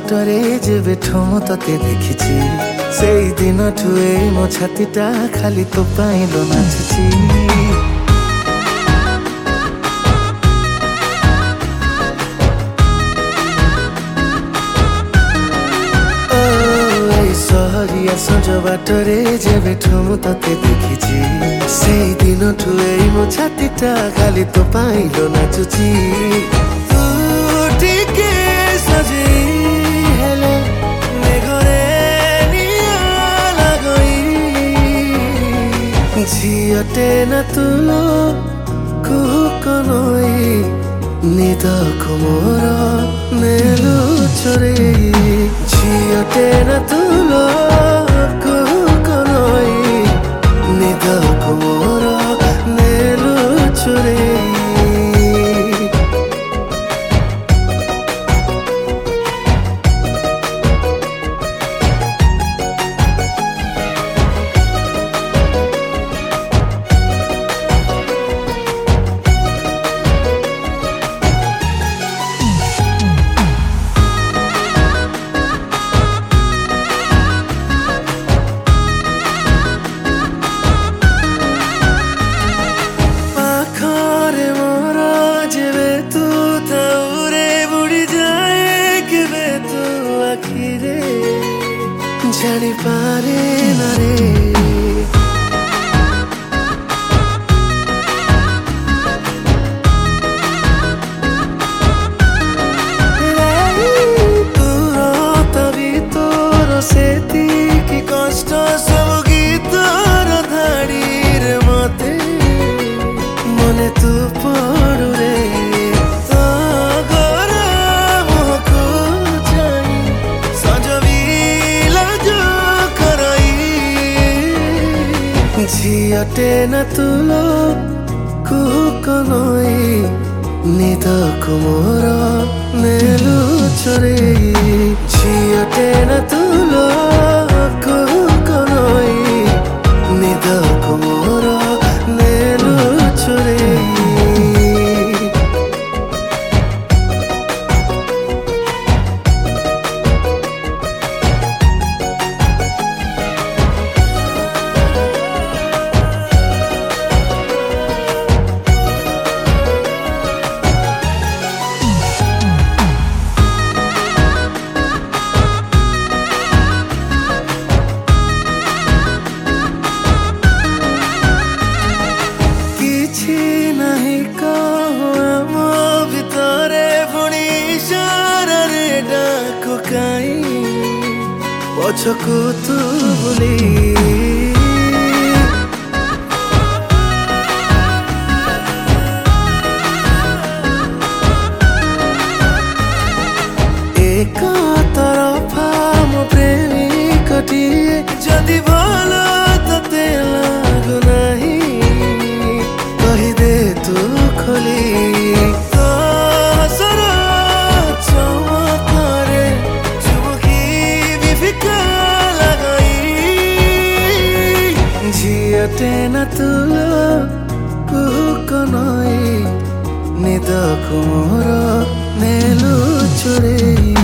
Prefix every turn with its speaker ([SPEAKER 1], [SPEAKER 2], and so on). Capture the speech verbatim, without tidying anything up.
[SPEAKER 1] ବାଟରେ ଯେବେଠୁ ମୁଁ ତତେ ଦେଖିଛି ସେଇ ଦିନଠୁ ଏଇ ମୋ ଛାତିଟା ଖାଲି ତୋ ପାଇଁ ଲୋ ନାଚୁଛି। ସହରିया सज बाटरे जेबेठु मु तते देखिछि सेई दिनठु एई मो छातीटा खाली तो पाइलो नाचुछि। तू टिके सजेई हेले मेघरे निया लगई झियटे न तुलो कुहु कनई निद कुमोर नेलु चोरेई झियटे न तुलो कुहु कनई निद कुमोर नेलु चोरेई। जानी पारे ना रे तभी तोर सेती की कष्ट सब गीतर धाड़ी रे मते मने तू पड़ू रे झियटे न तुलो कुहु कनई निद कुमोर नेलु चोरेई झियटे न तुलो कुहु कनई निद कुमोर नेलु चोरेई। पछकु तू बोली एक तरफा मो प्रेमिकटिए जदि भल तते लागु नाही कहिदे तू खोली झियटे न तुलो कुहु कनई निद कुमोर नेलु चोरेई।